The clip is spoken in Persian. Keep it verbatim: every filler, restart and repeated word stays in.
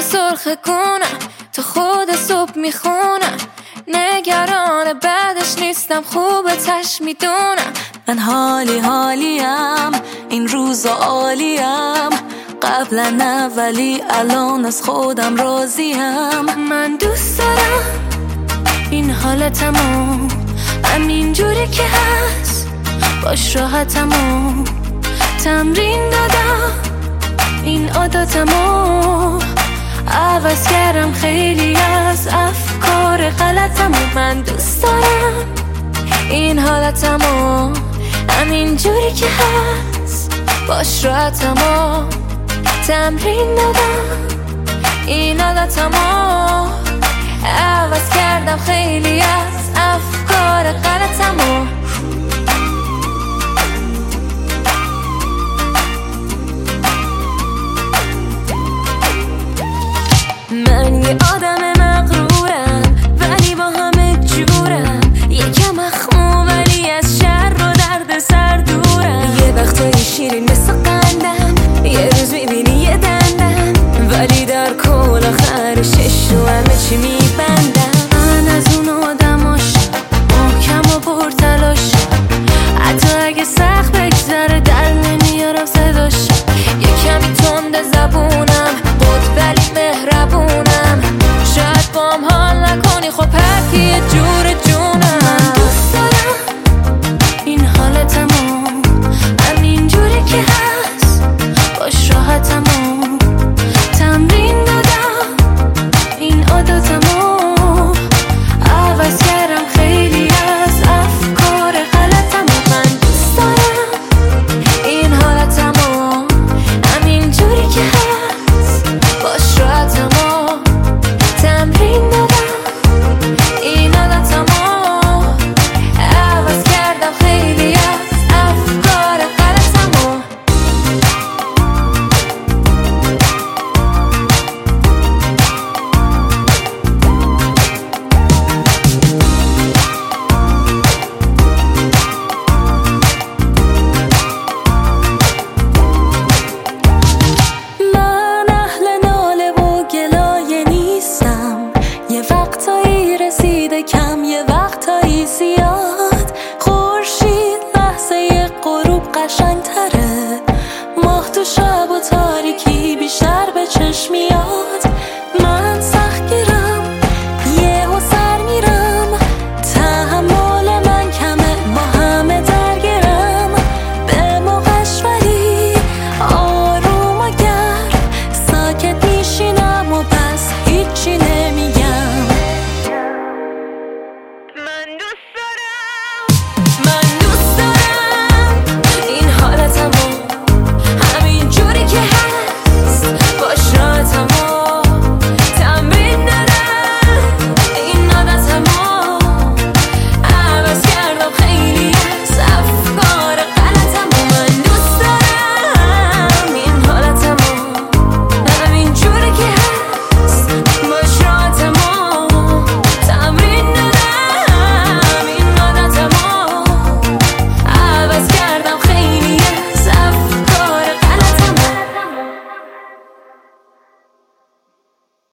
سرخ کنم تا خود صبح میخونم، نگران بعدش نیستم، خوبتش میدونم. من حالی حالیم این روزا عالیم، قبلا نه ولی الان از خودم راضیم. من دوست دارم این حالتمو همینجوری که هست، باش راحتمو تمرین دادم، این عادتمو عوض کردم، خیلی از افکار غلطمو. من دوست دارم این حالتمو همینجوری که هست، باش راحتمو تمرین دادم، این عادتمو عوض کردم، خیلی از افکار غلطمو. من یه آدم مغرورم ولی با همه جورم، یکم اخمو ولی از شر و درد سر دورم. یه وقتایی شیرین مثل قندم، یه روز میبینی یه دندم، ولی در کل آخرشش رو همه چی میبندم. من از اون آدماش محکم و پرتلاش، حتی اگه سخت بگذره در نمیارم صداش. یه کمی تند زبونم بود ولی مهربونم، شاید بام حال نکنی خب هر کی یه جور جونم. من دوست دارم این حالتمو همینجوری که هست، باش راحتمو تمرین دادم، این عادتمو عوض کردم، خیلی از افکار غلطمو. من دوست دارم این حالتمو همینجوری که هست، باش راحتمو تمرین دادم، این عادتمو عوض کردم، خیلی از افکار غلطمو. من اهل ناله و گلایه نیستم، یه وقتایی رسیده کم